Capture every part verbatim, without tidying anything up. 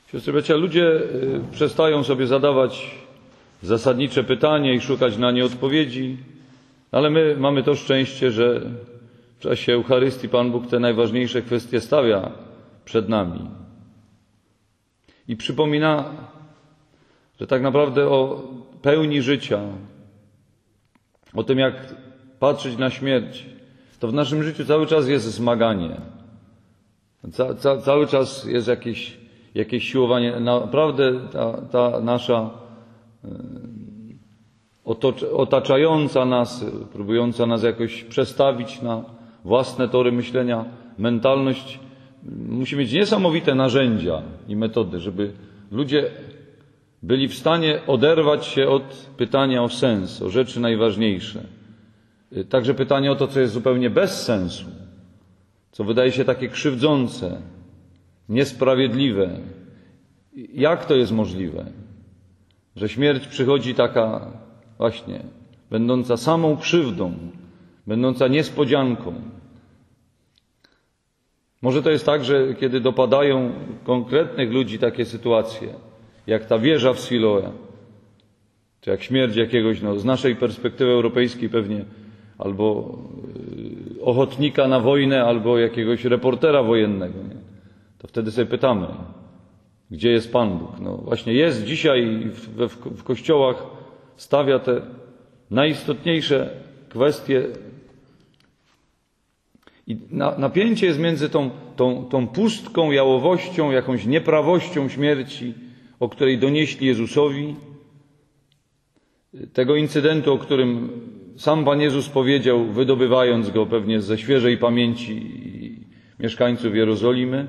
Siostry, bracia, ludzie przestają sobie zadawać zasadnicze pytania i szukać na nie odpowiedzi, ale my mamy to szczęście, że w czasie Eucharystii Pan Bóg te najważniejsze kwestie stawia przed nami i przypomina, że tak naprawdę o pełni życia, o tym, jak patrzeć na śmierć, to w naszym życiu cały czas jest zmaganie. Ca, ca, cały czas jest jakieś, jakieś siłowanie. Naprawdę ta, ta nasza otocz, otaczająca nas, próbująca nas jakoś przestawić na własne tory myślenia, mentalność musi mieć niesamowite narzędzia i metody, żeby ludzie byli w stanie oderwać się od pytania o sens, o rzeczy najważniejsze. Także pytanie o to, co jest zupełnie bez sensu, co wydaje się takie krzywdzące, niesprawiedliwe. Jak to jest możliwe, że śmierć przychodzi taka właśnie, będąca samą krzywdą, będąca niespodzianką? Może to jest tak, że kiedy dopadają konkretnych ludzi takie sytuacje, jak ta wieża w Siloe, czy jak śmierć jakiegoś, no, z naszej perspektywy europejskiej pewnie, albo ochotnika na wojnę, albo jakiegoś reportera wojennego, nie? To wtedy sobie pytamy, gdzie jest Pan Bóg? No właśnie jest dzisiaj w, w, w kościołach, stawia te najistotniejsze kwestie. I na, napięcie jest między tą, tą, tą pustką, jałowością, jakąś nieprawością śmierci, o której donieśli Jezusowi, tego incydentu, o którym sam Pan Jezus powiedział, wydobywając go pewnie ze świeżej pamięci mieszkańców Jerozolimy,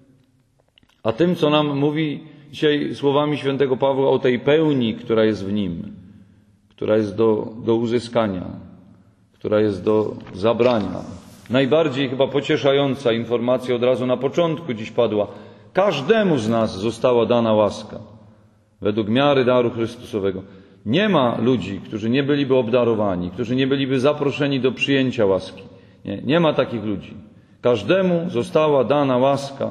a tym, co nam mówi dzisiaj słowami świętego Pawła o tej pełni, która jest w nim, która jest do, do uzyskania, która jest do zabrania. Najbardziej chyba pocieszająca informacja od razu na początku dziś padła. Każdemu z nas została dana łaska według miary daru Chrystusowego. Nie ma ludzi, którzy nie byliby obdarowani, którzy nie byliby zaproszeni do przyjęcia łaski. Nie, nie ma takich ludzi. Każdemu została dana łaska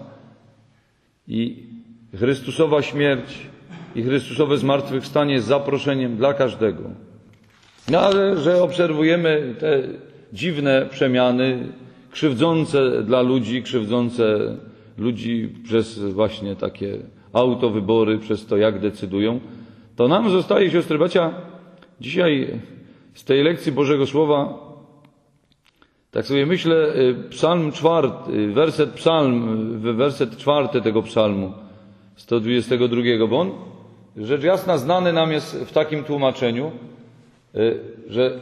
i Chrystusowa śmierć i Chrystusowe zmartwychwstanie jest zaproszeniem dla każdego. No ale że obserwujemy te dziwne przemiany, krzywdzące dla ludzi, krzywdzące ludzi przez właśnie takie autowybory, przez to, jak decydują, to nam zostaje, siostry, bracia, dzisiaj z tej lekcji Bożego Słowa, tak sobie myślę, psalm czwarty, werset psalm, werset czwarty tego psalmu, sto dwudziestego drugiego, bo on, rzecz jasna, znany nam jest w takim tłumaczeniu, że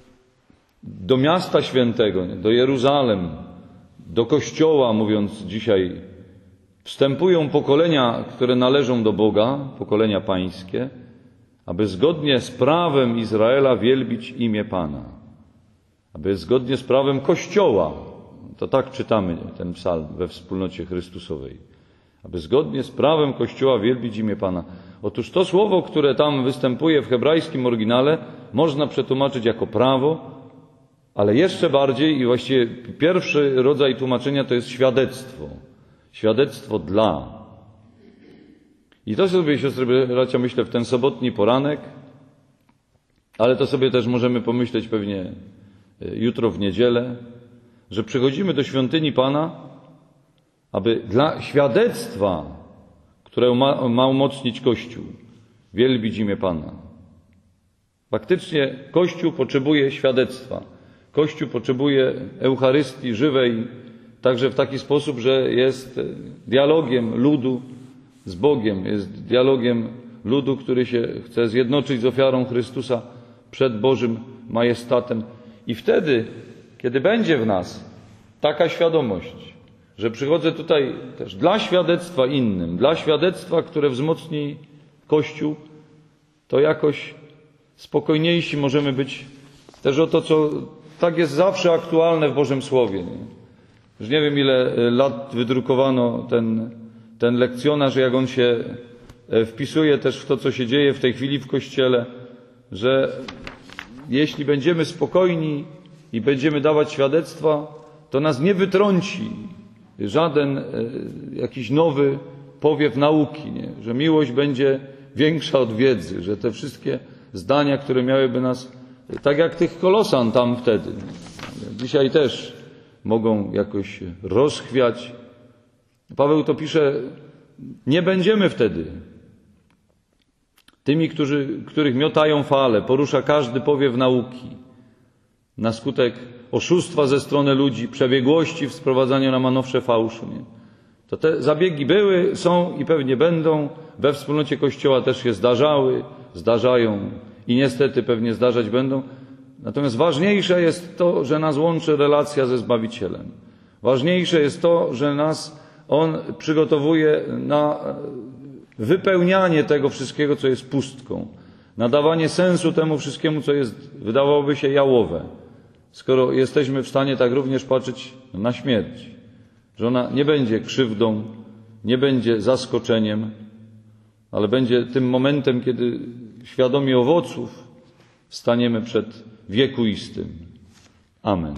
do miasta świętego, do Jeruzalem, do Kościoła, mówiąc dzisiaj, wstępują pokolenia, które należą do Boga, pokolenia pańskie, aby zgodnie z prawem Izraela wielbić imię Pana. Aby zgodnie z prawem Kościoła, to tak czytamy ten psalm we wspólnocie Chrystusowej, aby zgodnie z prawem Kościoła wielbić imię Pana. Otóż to słowo, które tam występuje w hebrajskim oryginale, można przetłumaczyć jako prawo, ale jeszcze bardziej i właściwie pierwszy rodzaj tłumaczenia to jest świadectwo. Świadectwo dla. I to sobie, siostry, bracia, myślę w ten sobotni poranek, ale to sobie też możemy pomyśleć pewnie jutro w niedzielę, że przychodzimy do świątyni Pana, aby dla świadectwa, które ma, ma umocnić Kościół, wielbić imię Pana. Faktycznie Kościół potrzebuje świadectwa. Kościół potrzebuje Eucharystii żywej, także w taki sposób, że jest dialogiem ludu z Bogiem, jest dialogiem ludu, który się chce zjednoczyć z ofiarą Chrystusa przed Bożym majestatem. I wtedy, kiedy będzie w nas taka świadomość, że przychodzę tutaj też dla świadectwa innym, dla świadectwa, które wzmocni Kościół, to jakoś spokojniejsi możemy być też o to, co tak jest zawsze aktualne w Bożym Słowie. Nie? Już nie wiem, ile lat wydrukowano ten, ten lekcjonarz, jak on się wpisuje też w to, co się dzieje w tej chwili w Kościele, że jeśli będziemy spokojni i będziemy dawać świadectwa, to nas nie wytrąci żaden jakiś nowy powiew nauki, nie? Że miłość będzie większa od wiedzy, że te wszystkie zdania, które miałyby nas, tak jak tych Kolosan tam wtedy, dzisiaj też mogą jakoś rozchwiać. Paweł to pisze, nie będziemy wtedy tymi, którzy, których miotają fale, porusza każdy powiew nauki na skutek oszustwa ze strony ludzi, przebiegłości w sprowadzaniu na manowsze fałszu. Nie? To te zabiegi były, są i pewnie będą. We wspólnocie Kościoła też się zdarzały, zdarzają i niestety pewnie zdarzać będą. Natomiast ważniejsze jest to, że nas łączy relacja ze Zbawicielem. Ważniejsze jest to, że nas On przygotowuje na wypełnianie tego wszystkiego, co jest pustką, nadawanie sensu temu wszystkiemu, co jest, wydawałoby się, jałowe. Skoro jesteśmy w stanie tak również patrzeć na śmierć, że ona nie będzie krzywdą, nie będzie zaskoczeniem, ale będzie tym momentem, kiedy świadomi owoców staniemy przed wiekuistym. Amen.